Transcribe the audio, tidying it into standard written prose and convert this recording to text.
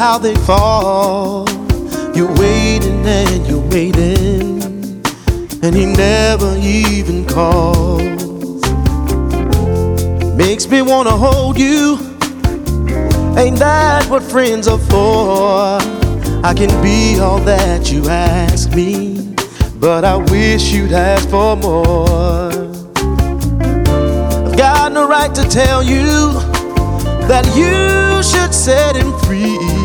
how they fall. You're waiting and you're waiting, and he never even calls. Makes me wanna hold you. Ain't that what friends are for? I can be all that you ask me, but I wish you'd ask for more. I've got no right to tell you that you should set him free.